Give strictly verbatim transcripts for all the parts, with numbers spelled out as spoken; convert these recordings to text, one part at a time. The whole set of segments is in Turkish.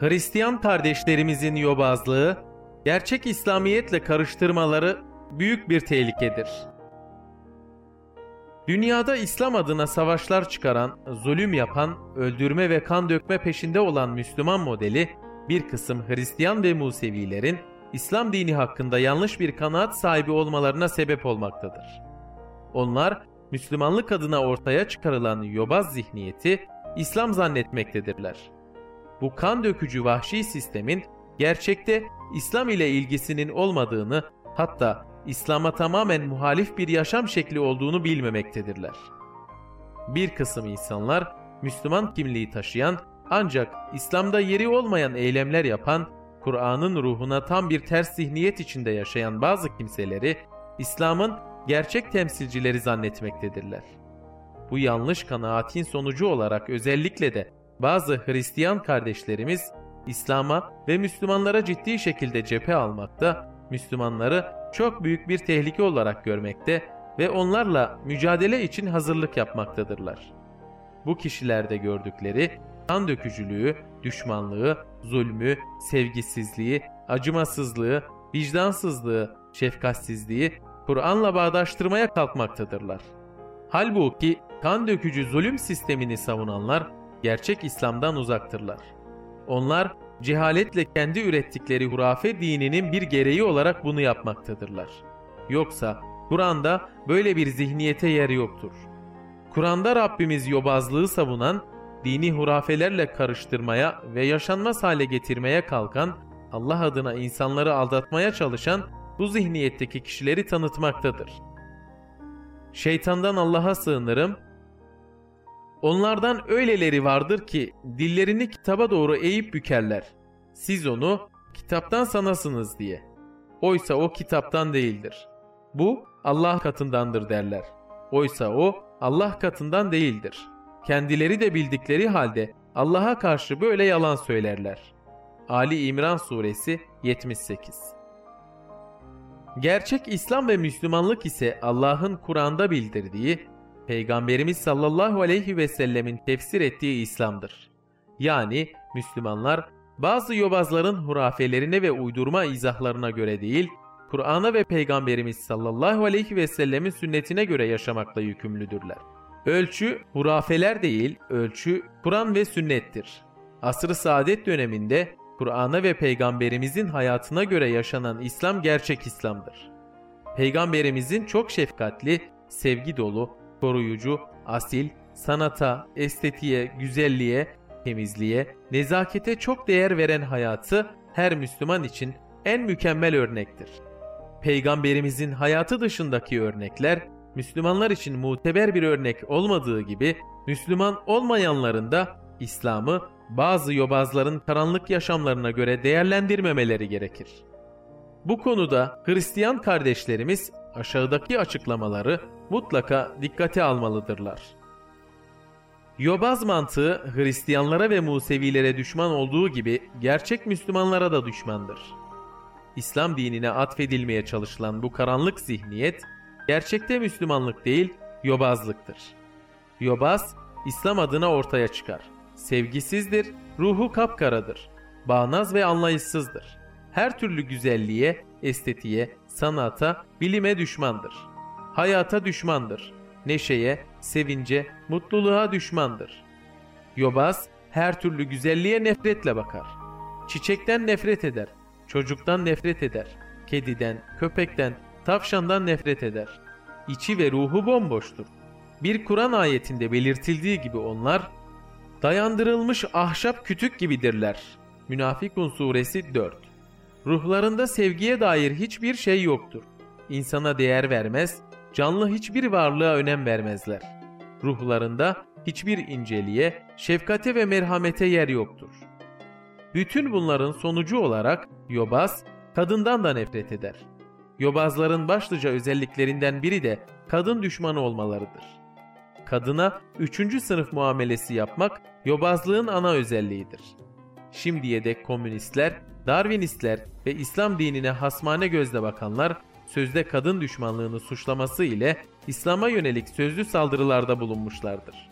Hristiyan kardeşlerimizin yobazlığı, gerçek İslamiyetle karıştırmaları büyük bir tehlikedir. Dünyada İslam adına savaşlar çıkaran, zulüm yapan, öldürme ve kan dökme peşinde olan Müslüman modeli, bir kısım Hristiyan ve Musevilerin İslam dini hakkında yanlış bir kanaat sahibi olmalarına sebep olmaktadır. Onlar, Müslümanlık adına ortaya çıkarılan yobaz zihniyeti İslam zannetmektedirler. Bu kan dökücü vahşi sistemin gerçekte İslam ile ilgisinin olmadığını, hatta İslam'a tamamen muhalif bir yaşam şekli olduğunu bilmemektedirler. Bir kısım insanlar, Müslüman kimliği taşıyan ancak İslam'da yeri olmayan eylemler yapan, Kur'an'ın ruhuna tam bir ters zihniyet içinde yaşayan bazı kimseleri İslam'ın gerçek temsilcileri zannetmektedirler. Bu yanlış kanaatin sonucu olarak özellikle de bazı Hristiyan kardeşlerimiz İslam'a ve Müslümanlara ciddi şekilde cephe almakta, Müslümanları çok büyük bir tehlike olarak görmekte ve onlarla mücadele için hazırlık yapmaktadırlar. Bu kişilerde gördükleri kan dökücülüğü, düşmanlığı, zulmü, sevgisizliği, acımasızlığı, vicdansızlığı, şefkatsizliği Kur'an'la bağdaştırmaya kalkmaktadırlar. Halbuki kan dökücü zulüm sistemini savunanlar gerçek İslam'dan uzaktırlar. Onlar cehaletle kendi ürettikleri hurafe dininin bir gereği olarak bunu yapmaktadırlar. Yoksa Kur'an'da böyle bir zihniyete yer yoktur. Kur'an'da Rabbimiz yobazlığı savunan, dini hurafelerle karıştırmaya ve yaşanmaz hale getirmeye kalkan, Allah adına insanları aldatmaya çalışan bu zihniyetteki kişileri tanıtmaktadır. Şeytandan Allah'a sığınırım. Onlardan öyleleri vardır ki dillerini kitaba doğru eğip bükerler. Siz onu kitaptan sanasınız diye. Oysa o kitaptan değildir. Bu Allah katındandır derler. Oysa o Allah katından değildir. Kendileri de bildikleri halde Allah'a karşı böyle yalan söylerler. Ali İmran Suresi yetmiş sekiz. Gerçek İslam ve Müslümanlık ise Allah'ın Kur'an'da bildirdiği, Peygamberimiz sallallahu aleyhi ve sellemin tefsir ettiği İslam'dır. Yani Müslümanlar bazı yobazların hurafelerine ve uydurma izahlarına göre değil, Kur'an'a ve Peygamberimiz sallallahu aleyhi ve sellemin sünnetine göre yaşamakla yükümlüdürler. Ölçü hurafeler değil, ölçü Kur'an ve sünnettir. Asr-ı Saadet döneminde Kur'an'a ve Peygamberimizin hayatına göre yaşanan İslam gerçek İslam'dır. Peygamberimizin çok şefkatli, sevgi dolu, koruyucu, asil, sanata, estetiğe, güzelliğe, temizliğe, nezakete çok değer veren hayatı her Müslüman için en mükemmel örnektir. Peygamberimizin hayatı dışındaki örnekler, Müslümanlar için muteber bir örnek olmadığı gibi, Müslüman olmayanların da İslam'ı bazı yobazların karanlık yaşamlarına göre değerlendirmemeleri gerekir. Bu konuda Hristiyan kardeşlerimiz aşağıdaki açıklamaları mutlaka dikkate almalıdırlar. Yobaz mantığı Hristiyanlara ve Musevilere düşman olduğu gibi gerçek Müslümanlara da düşmandır. İslam dinine atfedilmeye çalışılan bu karanlık zihniyet, gerçekte Müslümanlık değil, yobazlıktır. Yobaz, İslam adına ortaya çıkar. Sevgisizdir, ruhu kapkaradır. Bağnaz ve anlayışsızdır. Her türlü güzelliğe, estetiğe, sanata, bilime düşmandır. Hayata düşmandır. Neşeye, sevince, mutluluğa düşmandır. Yobaz, her türlü güzelliğe nefretle bakar. Çiçekten nefret eder, çocuktan nefret eder, kediden, köpekten, tavşandan nefret eder. İçi ve ruhu bomboştur. Bir Kur'an ayetinde belirtildiği gibi onlar, dayandırılmış ahşap kütük gibidirler. Münafikun Suresi dört. Ruhlarında sevgiye dair hiçbir şey yoktur. İnsana değer vermez, canlı hiçbir varlığa önem vermezler. Ruhlarında hiçbir inceliğe, şefkate ve merhamete yer yoktur. Bütün bunların sonucu olarak yobaz, kadından da nefret eder. Yobazların başlıca özelliklerinden biri de kadın düşmanı olmalarıdır. Kadına üçüncü sınıf muamelesi yapmak yobazlığın ana özelliğidir. Şimdiye dek komünistler, Darwinistler ve İslam dinine hasmane gözle bakanlar sözde kadın düşmanlığını suçlaması ile İslam'a yönelik sözlü saldırılarda bulunmuşlardır.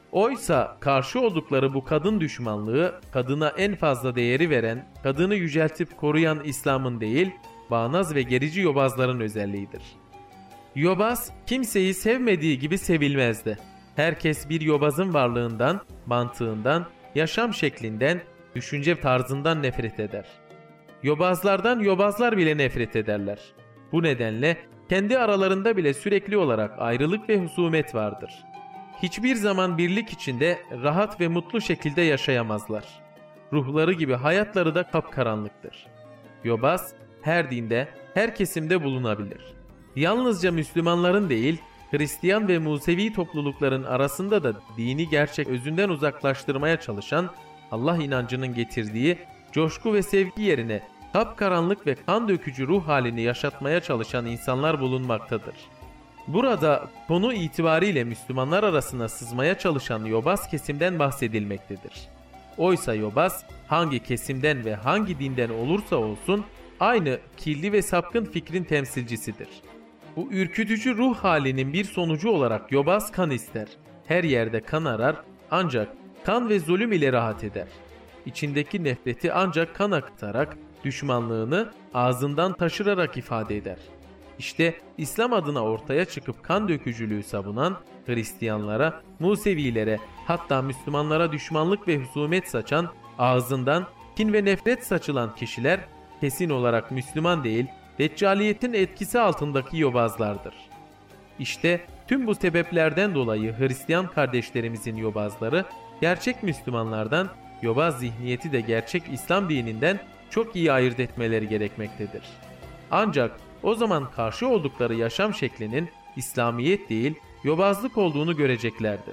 Oysa karşı oldukları bu kadın düşmanlığı, kadına en fazla değeri veren, kadını yüceltip koruyan İslam'ın değil, bağnaz ve gerici yobazların özelliğidir. Yobaz, kimseyi sevmediği gibi sevilmezdi. Herkes bir yobazın varlığından, mantığından, yaşam şeklinden, düşünce tarzından nefret eder. Yobazlardan yobazlar bile nefret ederler. Bu nedenle kendi aralarında bile sürekli olarak ayrılık ve husumet vardır. Hiçbir zaman birlik içinde rahat ve mutlu şekilde yaşayamazlar. Ruhları gibi hayatları da kapkaranlıktır. Yobaz, her dinde, her kesimde bulunabilir. Yalnızca Müslümanların değil, Hristiyan ve Musevi toplulukların arasında da dini gerçek özünden uzaklaştırmaya çalışan, Allah inancının getirdiği coşku ve sevgi yerine kapkaranlık ve kan dökücü ruh halini yaşatmaya çalışan insanlar bulunmaktadır. Burada konu itibariyle Müslümanlar arasına sızmaya çalışan yobaz kesimden bahsedilmektedir. Oysa yobaz hangi kesimden ve hangi dinden olursa olsun aynı kirli ve sapkın fikrin temsilcisidir. Bu ürkütücü ruh halinin bir sonucu olarak yobaz kan ister. Her yerde kan arar, ancak kan ve zulüm ile rahat eder. İçindeki nefreti ancak kan akıtarak, düşmanlığını ağzından taşırarak ifade eder. İşte İslam adına ortaya çıkıp kan dökücülüğü savunan Hristiyanlara, Musevilere, hatta Müslümanlara düşmanlık ve husumet saçan, ağzından kin ve nefret saçılan kişiler kesin olarak Müslüman değil, Deccaliyetin etkisi altındaki yobazlardır. İşte tüm bu sebeplerden dolayı Hristiyan kardeşlerimizin yobazları, gerçek Müslümanlardan, yobaz zihniyeti de gerçek İslam dininden çok iyi ayırt etmeleri gerekmektedir. Ancak o zaman karşı oldukları yaşam şeklinin İslamiyet değil, yobazlık olduğunu göreceklerdir.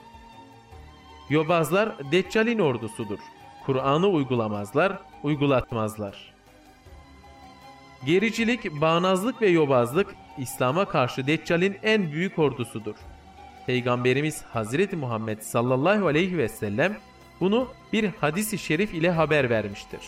Yobazlar Deccal'in ordusudur. Kur'an'ı uygulamazlar, uygulatmazlar. Gericilik, bağnazlık ve yobazlık İslam'a karşı Deccal'in en büyük ordusudur. Peygamberimiz Hazreti Muhammed sallallahu aleyhi ve sellem bunu bir hadis-i şerif ile haber vermiştir.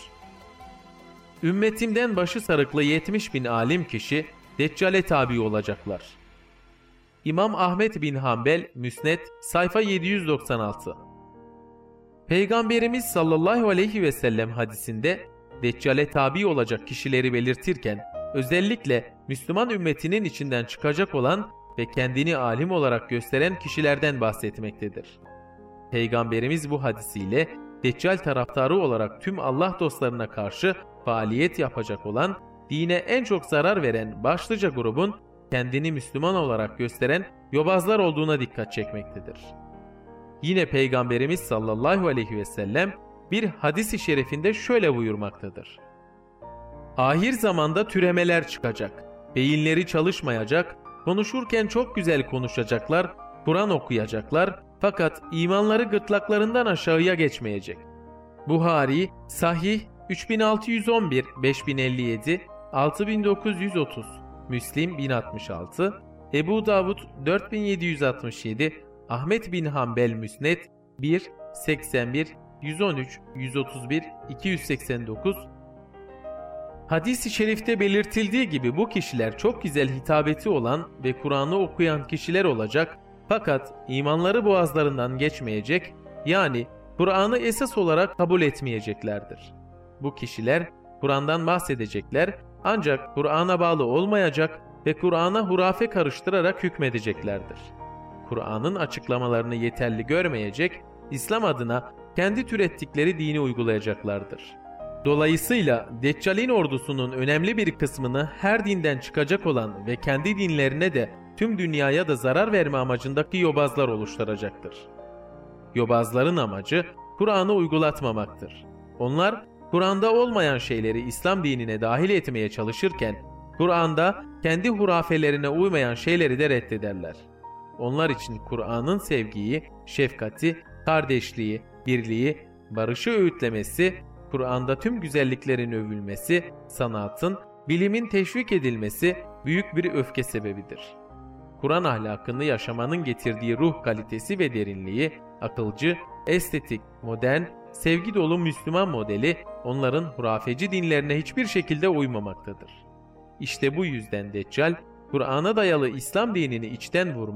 Ümmetimden başı sarıklı yetmiş bin alim kişi Deccal'e tabi olacaklar. İmam Ahmet bin Hanbel Müsned sayfa yedi yüz doksan altı. Peygamberimiz sallallahu aleyhi ve sellem hadisinde Deccal'e tabi olacak kişileri belirtirken özellikle Müslüman ümmetinin içinden çıkacak olan ve kendini alim olarak gösteren kişilerden bahsetmektedir. Peygamberimiz bu hadisiyle Deccal taraftarı olarak tüm Allah dostlarına karşı faaliyet yapacak olan, dine en çok zarar veren başlıca grubun kendini Müslüman olarak gösteren yobazlar olduğuna dikkat çekmektedir. Yine Peygamberimiz sallallahu aleyhi ve sellem bir hadis-i şerifinde şöyle buyurmaktadır. Ahir zamanda türemeler çıkacak, beyinleri çalışmayacak, konuşurken çok güzel konuşacaklar, Kur'an okuyacaklar fakat imanları gırtlaklarından aşağıya geçmeyecek. Buhari, Sahih üç bin altı yüz on bir, beş bin elli yedi, altı bin dokuz yüz otuz, Müslim bin altmış altı, Ebu Davud dört bin yedi yüz altmış yedi, Ahmet bin Hanbel Müsned bir, seksen bir, yüz on üç, yüz otuz bir, iki yüz seksen dokuz. Hadis-i şerifte belirtildiği gibi bu kişiler çok güzel hitabeti olan ve Kur'an'ı okuyan kişiler olacak fakat imanları boğazlarından geçmeyecek, yani Kur'an'ı esas olarak kabul etmeyeceklerdir. Bu kişiler Kur'an'dan bahsedecekler ancak Kur'an'a bağlı olmayacak ve Kur'an'a hurafe karıştırarak hükmedeceklerdir. Kur'an'ın açıklamalarını yeterli görmeyecek, İslam adına kendi türettikleri dini uygulayacaklardır. Dolayısıyla Deccal'in ordusunun önemli bir kısmını her dinden çıkacak olan ve kendi dinlerine de tüm dünyaya da zarar verme amacındaki yobazlar oluşturacaktır. Yobazların amacı Kur'an'ı uygulatmamaktır. Onlar Kur'an'da olmayan şeyleri İslam dinine dahil etmeye çalışırken Kur'an'da kendi hurafelerine uymayan şeyleri de reddederler. Onlar için Kur'an'ın sevgiyi, şefkati, kardeşliği, birliği, barışı öğütlemesi, Kur'an'da tüm güzelliklerin övülmesi, sanatın, bilimin teşvik edilmesi büyük bir öfke sebebidir. Kur'an ahlakını yaşamanın getirdiği ruh kalitesi ve derinliği, akılcı, estetik, modern, sevgi dolu Müslüman modeli onların hurafeci dinlerine hiçbir şekilde uymamaktadır. İşte bu yüzden Deccal, Kur'an'a dayalı İslam dinini içten vurmak,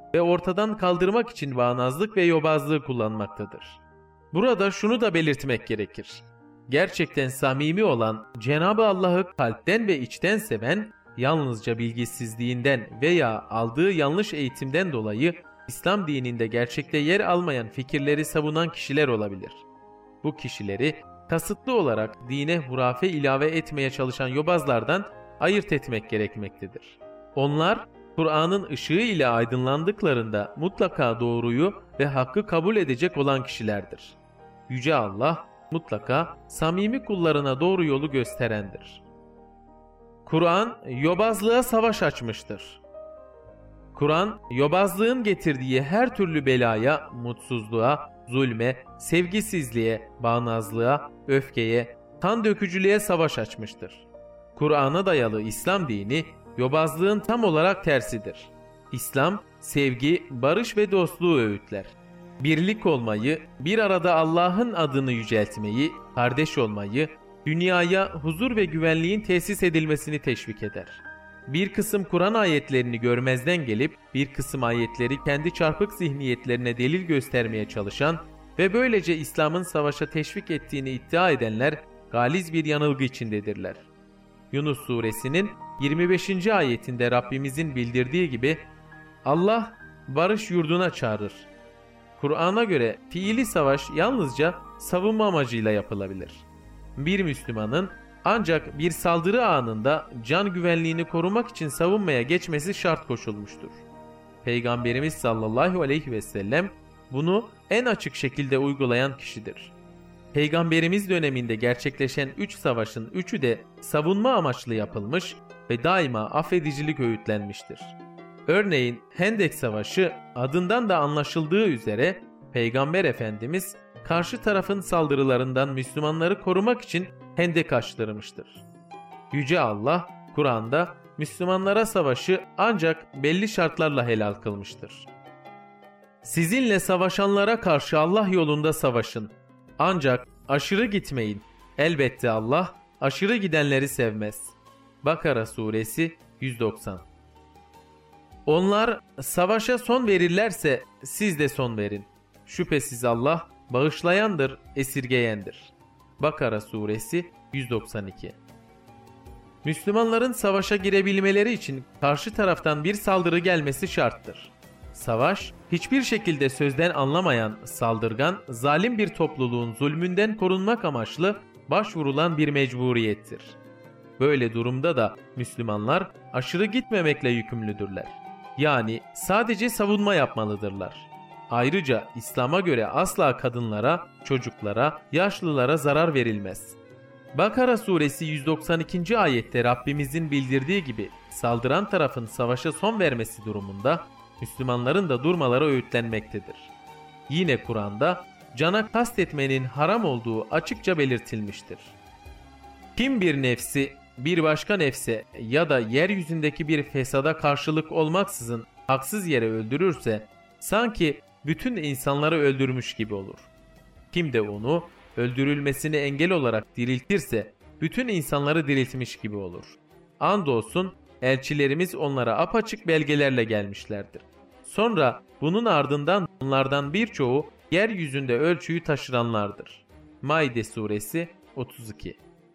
ve ortadan kaldırmak için bağnazlık ve yobazlığı kullanmaktadır. Burada şunu da belirtmek gerekir. Gerçekten samimi olan, Cenab-ı Allah'ı kalpten ve içten seven, yalnızca bilgisizliğinden veya aldığı yanlış eğitimden dolayı İslam dininde gerçekte yer almayan fikirleri savunan kişiler olabilir. Bu kişileri kasıtlı olarak dine hurafe ilave etmeye çalışan yobazlardan ayırt etmek gerekmektedir. Onlar, Kur'an'ın ışığı ile aydınlandıklarında mutlaka doğruyu ve hakkı kabul edecek olan kişilerdir. Yüce Allah, mutlaka samimi kullarına doğru yolu gösterendir. Kur'an, yobazlığa savaş açmıştır. Kur'an, yobazlığın getirdiği her türlü belaya, mutsuzluğa, zulme, sevgisizliğe, bağnazlığa, öfkeye, kan dökücülüğe savaş açmıştır. Kur'an'a dayalı İslam dini, yobazlığın tam olarak tersidir. İslam, sevgi, barış ve dostluğu öğütler. Birlik olmayı, bir arada Allah'ın adını yüceltmeyi, kardeş olmayı, dünyaya huzur ve güvenliğin tesis edilmesini teşvik eder. Bir kısım Kur'an ayetlerini görmezden gelip bir kısım ayetleri kendi çarpık zihniyetlerine delil göstermeye çalışan ve böylece İslam'ın savaşa teşvik ettiğini iddia edenler galiz bir yanılgı içindedirler. Yunus suresinin yirmi beşinci ayetinde Rabbimizin bildirdiği gibi Allah barış yurduna çağırır. Kur'an'a göre fiili savaş yalnızca savunma amacıyla yapılabilir. Bir Müslümanın ancak bir saldırı anında can güvenliğini korumak için savunmaya geçmesi şart koşulmuştur. Peygamberimiz sallallahu aleyhi ve sellem bunu en açık şekilde uygulayan kişidir. Peygamberimiz döneminde gerçekleşen üç savaşın üçü de savunma amaçlı yapılmış ve daima affedicilik öğütlenmiştir. Örneğin Hendek Savaşı adından da anlaşıldığı üzere Peygamber Efendimiz karşı tarafın saldırılarından Müslümanları korumak için hendek açtırmıştır. Yüce Allah Kur'an'da Müslümanlara savaşı ancak belli şartlarla helal kılmıştır. Sizinle savaşanlara karşı Allah yolunda savaşın. Ancak aşırı gitmeyin. Elbette Allah aşırı gidenleri sevmez. Bakara suresi yüz doksan. Onlar savaşa son verirlerse siz de son verin. Şüphesiz Allah bağışlayandır, esirgeyendir. Bakara suresi yüz doksan iki. Müslümanların savaşa girebilmeleri için karşı taraftan bir saldırı gelmesi şarttır. Savaş, hiçbir şekilde sözden anlamayan, saldırgan, zalim bir topluluğun zulmünden korunmak amaçlı başvurulan bir mecburiyettir. Böyle durumda da Müslümanlar aşırı gitmemekle yükümlüdürler. Yani sadece savunma yapmalıdırlar. Ayrıca İslam'a göre asla kadınlara, çocuklara, yaşlılara zarar verilmez. Bakara suresi yüz doksan ikinci ayette Rabbimizin bildirdiği gibi saldıran tarafın savaşa son vermesi durumunda Müslümanların da durmaları öğütlenmektedir. Yine Kur'an'da cana kastetmenin haram olduğu açıkça belirtilmiştir. Kim bir nefsi bir başka nefse ya da yeryüzündeki bir fesada karşılık olmaksızın haksız yere öldürürse sanki bütün insanları öldürmüş gibi olur. Kim de onu öldürülmesini engel olarak diriltirse bütün insanları diriltmiş gibi olur. Andolsun elçilerimiz onlara apaçık belgelerle gelmişlerdir. Sonra bunun ardından onlardan birçoğu yeryüzünde ölçüyü taşıranlardır. Maide suresi otuz iki.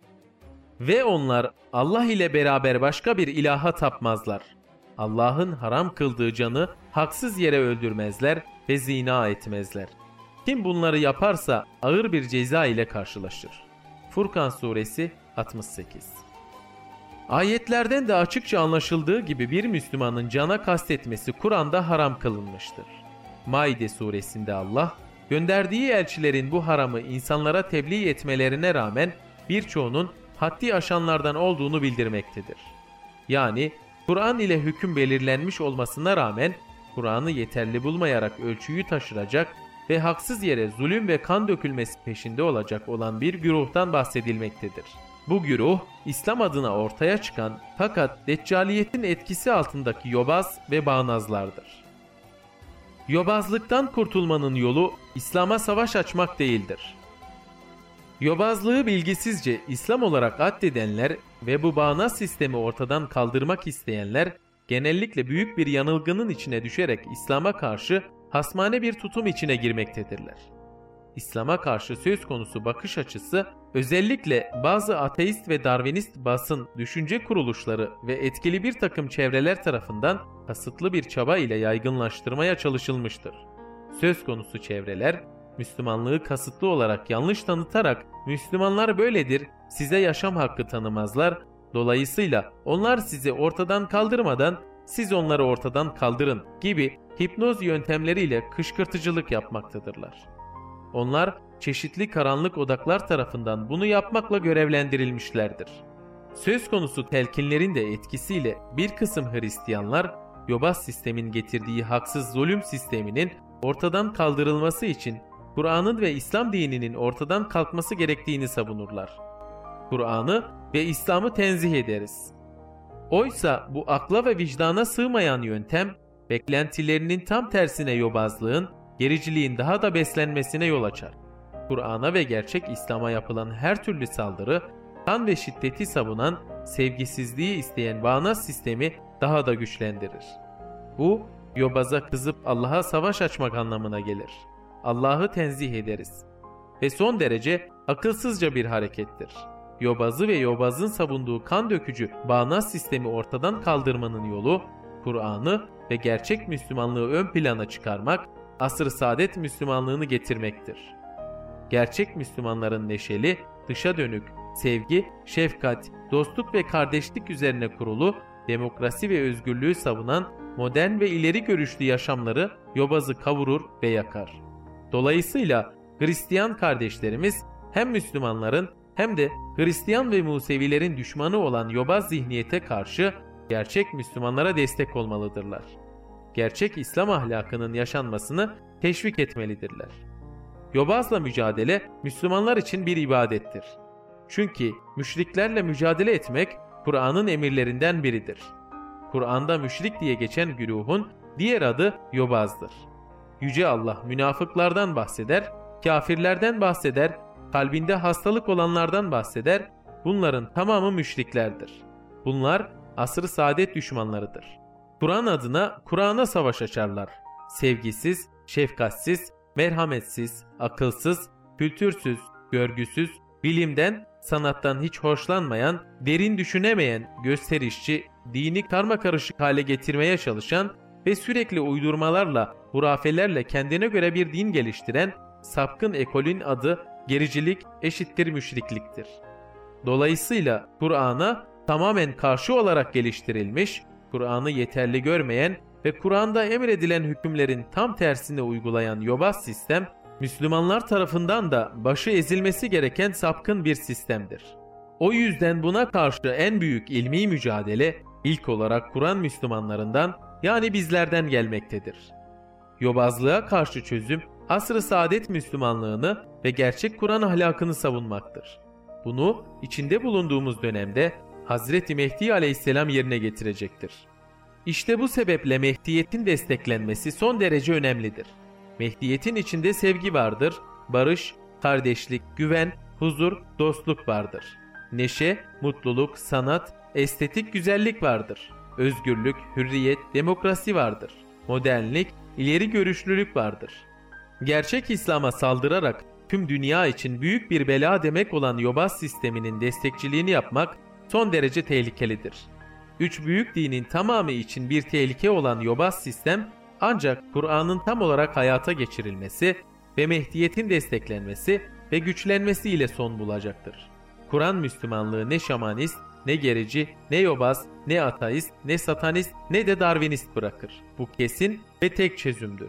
Ve onlar Allah ile beraber başka bir ilaha tapmazlar. Allah'ın haram kıldığı canı haksız yere öldürmezler ve zina etmezler. Kim bunları yaparsa ağır bir ceza ile karşılaşır. Furkan suresi altmış sekiz. Ayetlerden de açıkça anlaşıldığı gibi bir Müslümanın cana kastetmesi Kur'an'da haram kılınmıştır. Maide suresinde Allah, gönderdiği elçilerin bu haramı insanlara tebliğ etmelerine rağmen birçoğunun haddi aşanlardan olduğunu bildirmektedir. Yani Kur'an ile hüküm belirlenmiş olmasına rağmen Kur'an'ı yeterli bulmayarak ölçüyü taşıracak ve haksız yere zulüm ve kan dökülmesi peşinde olacak olan bir güruhtan bahsedilmektedir. Bu güruh, İslam adına ortaya çıkan fakat deccaliyetin etkisi altındaki yobaz ve bağnazlardır. Yobazlıktan kurtulmanın yolu İslam'a savaş açmak değildir. Yobazlığı bilgisizce İslam olarak addedenler ve bu bağnaz sistemi ortadan kaldırmak isteyenler genellikle büyük bir yanılgının içine düşerek İslam'a karşı hasmane bir tutum içine girmektedirler. İslam'a karşı söz konusu bakış açısı özellikle bazı ateist ve Darwinist basın, düşünce kuruluşları ve etkili bir takım çevreler tarafından kasıtlı bir çaba ile yaygınlaştırmaya çalışılmıştır. Söz konusu çevreler Müslümanlığı kasıtlı olarak yanlış tanıtarak Müslümanlar böyledir, size yaşam hakkı tanımazlar, dolayısıyla onlar sizi ortadan kaldırmadan siz onları ortadan kaldırın gibi hipnoz yöntemleriyle kışkırtıcılık yapmaktadırlar. Onlar çeşitli karanlık odaklar tarafından bunu yapmakla görevlendirilmişlerdir. Söz konusu telkinlerin de etkisiyle bir kısım Hristiyanlar, yobaz sistemin getirdiği haksız zulüm sisteminin ortadan kaldırılması için Kur'an'ın ve İslam dininin ortadan kalkması gerektiğini savunurlar. Kur'an'ı ve İslam'ı tenzih ederiz. Oysa bu akla ve vicdana sığmayan yöntem, beklentilerinin tam tersine yobazlığın, gericiliğin daha da beslenmesine yol açar. Kur'an'a ve gerçek İslam'a yapılan her türlü saldırı, kan ve şiddeti savunan, sevgisizliği isteyen bağnaz sistemi daha da güçlendirir. Bu, yobaza kızıp Allah'a savaş açmak anlamına gelir. Allah'ı tenzih ederiz. Ve son derece akılsızca bir harekettir. Yobazı ve yobazın savunduğu kan dökücü bağnaz sistemi ortadan kaldırmanın yolu, Kur'an'ı ve gerçek Müslümanlığı ön plana çıkarmak, asr-ı saadet Müslümanlığını getirmektir. Gerçek Müslümanların neşeli, dışa dönük, sevgi, şefkat, dostluk ve kardeşlik üzerine kurulu, demokrasi ve özgürlüğü savunan modern ve ileri görüşlü yaşamları yobazı kavurur ve yakar. Dolayısıyla Hristiyan kardeşlerimiz hem Müslümanların hem de Hristiyan ve Musevilerin düşmanı olan yobaz zihniyete karşı gerçek Müslümanlara destek olmalıdırlar. Gerçek İslam ahlakının yaşanmasını teşvik etmelidirler. Yobazla mücadele Müslümanlar için bir ibadettir. Çünkü müşriklerle mücadele etmek Kur'an'ın emirlerinden biridir. Kur'an'da müşrik diye geçen güruhun diğer adı yobazdır. Yüce Allah münafıklardan bahseder, kafirlerden bahseder, kalbinde hastalık olanlardan bahseder, bunların tamamı müşriklerdir. Bunlar asr-ı saadet düşmanlarıdır. Kur'an adına Kur'an'a savaş açarlar. Sevgisiz, şefkatsiz, merhametsiz, akılsız, kültürsüz, görgüsüz, bilimden, sanattan hiç hoşlanmayan, derin düşünemeyen, gösterişçi, dini karmakarışık hale getirmeye çalışan ve sürekli uydurmalarla, hurafelerle kendine göre bir din geliştiren sapkın ekolün adı gericilik eşittir müşrikliktir. Dolayısıyla Kur'an'a tamamen karşı olarak geliştirilmiş, Kur'an'ı yeterli görmeyen ve Kur'an'da emredilen hükümlerin tam tersini uygulayan yobaz sistem, Müslümanlar tarafından da başı ezilmesi gereken sapkın bir sistemdir. O yüzden buna karşı en büyük ilmi mücadele ilk olarak Kur'an Müslümanlarından yani bizlerden gelmektedir. Yobazlığa karşı çözüm asr-ı saadet Müslümanlığını ve gerçek Kur'an ahlakını savunmaktır. Bunu içinde bulunduğumuz dönemde Hazreti Mehdi Aleyhisselam yerine getirecektir. İşte bu sebeple Mehdiyet'in desteklenmesi son derece önemlidir. Mehdiyet'in içinde sevgi vardır, barış, kardeşlik, güven, huzur, dostluk vardır. Neşe, mutluluk, sanat, estetik güzellik vardır. Özgürlük, hürriyet, demokrasi vardır. Modernlik, ileri görüşlülük vardır. Gerçek İslam'a saldırarak tüm dünya için büyük bir bela demek olan yobaz sisteminin destekçiliğini yapmak son derece tehlikelidir. Üç büyük dinin tamamı için bir tehlike olan yobaz sistem ancak Kur'an'ın tam olarak hayata geçirilmesi ve Mehdiyet'in desteklenmesi ve güçlenmesi ile son bulacaktır. Kur'an Müslümanlığı ne şamanist, ne gerici, ne yobaz, ne ateist, ne satanist, ne de Darwinist bırakır. Bu kesin ve tek çözümdür.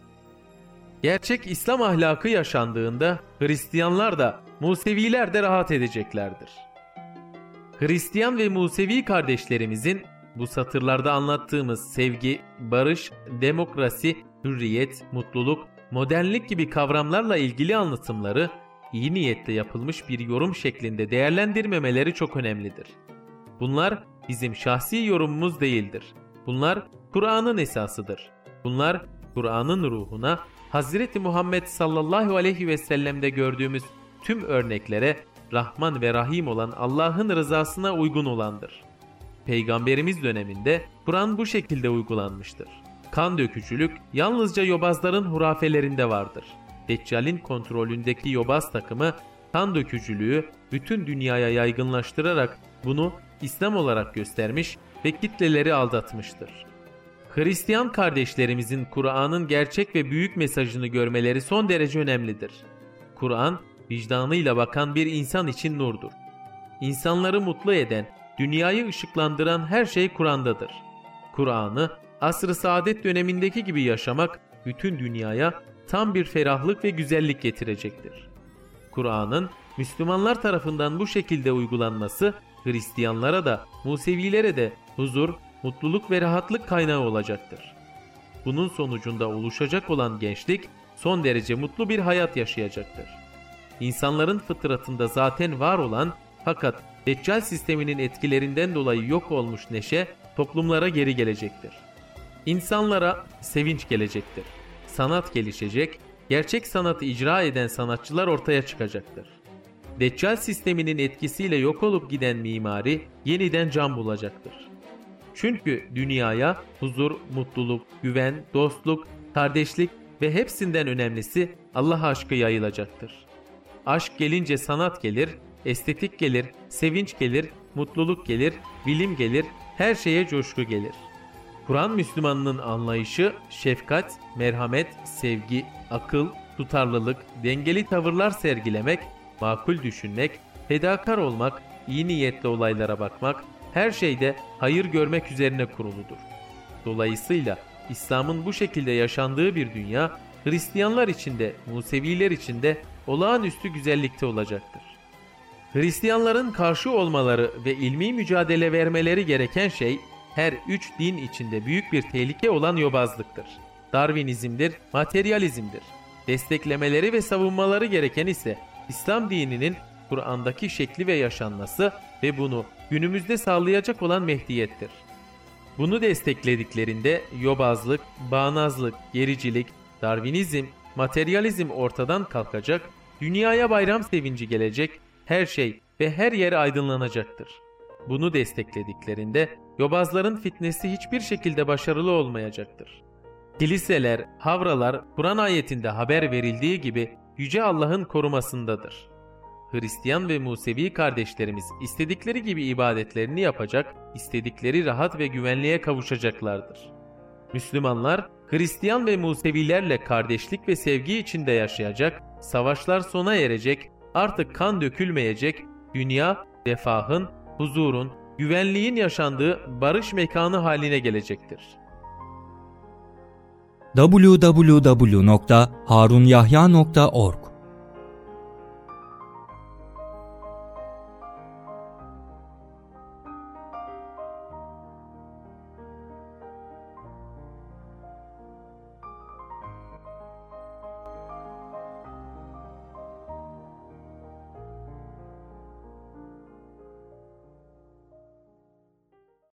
Gerçek İslam ahlakı yaşandığında Hristiyanlar da Museviler de rahat edeceklerdir. Hristiyan ve Musevi kardeşlerimizin bu satırlarda anlattığımız sevgi, barış, demokrasi, hürriyet, mutluluk, modernlik gibi kavramlarla ilgili anlatımları iyi niyetle yapılmış bir yorum şeklinde değerlendirmemeleri çok önemlidir. Bunlar bizim şahsi yorumumuz değildir. Bunlar Kur'an'ın esasıdır. Bunlar Kur'an'ın ruhuna, Hazreti Muhammed sallallahu aleyhi ve sellem'de gördüğümüz tüm örneklere Rahman ve Rahim olan Allah'ın rızasına uygun olandır. Peygamberimiz döneminde Kur'an bu şekilde uygulanmıştır. Kan dökücülük yalnızca yobazların hurafelerinde vardır. Deccal'in kontrolündeki yobaz takımı kan dökücülüğü bütün dünyaya yaygınlaştırarak bunu İslam olarak göstermiş ve kitleleri aldatmıştır. Hristiyan kardeşlerimizin Kur'an'ın gerçek ve büyük mesajını görmeleri son derece önemlidir. Kur'an, vicdanıyla bakan bir insan için nurdur. İnsanları mutlu eden, dünyayı ışıklandıran her şey Kur'an'dadır. Kur'an'ı asr-ı saadet dönemindeki gibi yaşamak bütün dünyaya tam bir ferahlık ve güzellik getirecektir. Kur'an'ın Müslümanlar tarafından bu şekilde uygulanması Hristiyanlara da Musevilere de huzur, mutluluk ve rahatlık kaynağı olacaktır. Bunun sonucunda oluşacak olan gençlik son derece mutlu bir hayat yaşayacaktır. İnsanların fıtratında zaten var olan fakat Deccal sisteminin etkilerinden dolayı yok olmuş neşe toplumlara geri gelecektir. İnsanlara sevinç gelecektir. Sanat gelişecek, gerçek sanatı icra eden sanatçılar ortaya çıkacaktır. Deccal sisteminin etkisiyle yok olup giden mimari yeniden can bulacaktır. Çünkü dünyaya huzur, mutluluk, güven, dostluk, kardeşlik ve hepsinden önemlisi Allah aşkı yayılacaktır. Aşk gelince sanat gelir, estetik gelir, sevinç gelir, mutluluk gelir, bilim gelir, her şeye coşku gelir. Kur'an Müslümanının anlayışı şefkat, merhamet, sevgi, akıl, tutarlılık, dengeli tavırlar sergilemek, makul düşünmek, fedakar olmak, iyi niyetli olaylara bakmak, her şeyde hayır görmek üzerine kuruludur. Dolayısıyla İslam'ın bu şekilde yaşandığı bir dünya, Hristiyanlar için de, Museviler için de olağanüstü güzellikte olacaktır. Hristiyanların karşı olmaları ve ilmi mücadele vermeleri gereken şey, her üç din içinde büyük bir tehlike olan yobazlıktır. Darwinizmdir, materyalizmdir. Desteklemeleri ve savunmaları gereken ise İslam dininin Kur'an'daki şekli ve yaşanması ve bunu günümüzde sağlayacak olan Mehdiyettir. Bunu desteklediklerinde yobazlık, bağnazlık, gericilik, Darwinizm, materyalizm ortadan kalkacak, dünyaya bayram sevinci gelecek, her şey ve her yer aydınlanacaktır. Bunu desteklediklerinde yobazların fitnesi hiçbir şekilde başarılı olmayacaktır. Kiliseler, havralar Kur'an ayetinde haber verildiği gibi Yüce Allah'ın korumasındadır. Hristiyan ve Musevi kardeşlerimiz istedikleri gibi ibadetlerini yapacak, istedikleri rahat ve güvenliğe kavuşacaklardır. Müslümanlar, Hristiyan ve Musevilerle kardeşlik ve sevgi içinde yaşayacak, savaşlar sona erecek, artık kan dökülmeyecek, dünya, refahın, huzurun, güvenliğin yaşandığı barış mekanı haline gelecektir. double-u double-u double-u nokta harunyahya nokta org